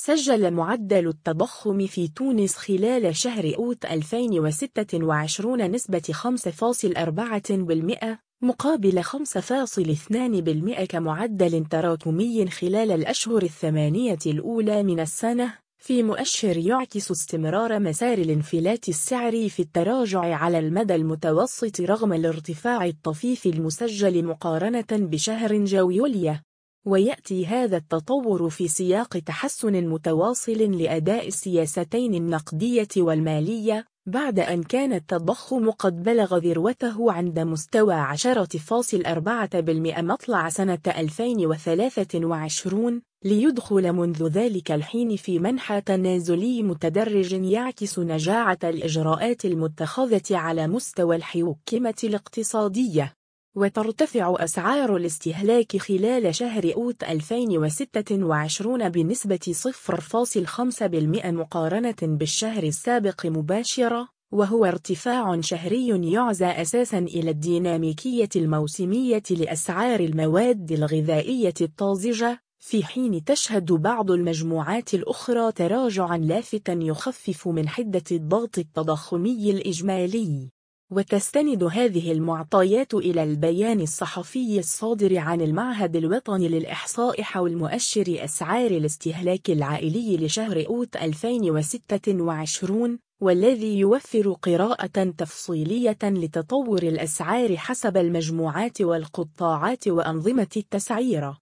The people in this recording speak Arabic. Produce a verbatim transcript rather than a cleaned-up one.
سجل معدل التضخم في تونس خلال شهر أوت ألفين وستة وعشرين نسبة خمسة فاصلة أربعة بالمئة مقابل خمسة فاصلة اثنين بالمئة كمعدل تراكمي خلال الأشهر الثمانية الأولى من السنة، في مؤشر يعكس استمرار مسار الانفلات السعري في التراجع على المدى المتوسط رغم الارتفاع الطفيف المسجل مقارنة بشهر يوليو. ويأتي هذا التطور في سياق تحسن متواصل لأداء السياستين النقدية والمالية، بعد أن كان التضخم قد بلغ ذروته عند مستوى عشرة فاصلة أربعة بالمئة مطلع سنة ألفين وثلاثة وعشرين، ليدخل منذ ذلك الحين في منحى تنازلي متدرج يعكس نجاعة الإجراءات المتخذة على مستوى الحوكمة الاقتصادية. وترتفع أسعار الاستهلاك خلال شهر أوت ألفين وستة وعشرين بنسبة صفر فاصلة خمسة بالمئة مقارنة بالشهر السابق مباشرة، وهو ارتفاع شهري يعزى أساساً إلى الديناميكية الموسمية لأسعار المواد الغذائية الطازجة، في حين تشهد بعض المجموعات الأخرى تراجعاً لافتاً يخفف من حدة الضغط التضخمي الإجمالي. وتستند هذه المعطيات إلى البيان الصحفي الصادر عن المعهد الوطني للإحصاء حول مؤشر أسعار الاستهلاك العائلي لشهر أوت ألفين وستة وعشرين، والذي يوفر قراءة تفصيلية لتطور الأسعار حسب المجموعات والقطاعات وأنظمة التسعير.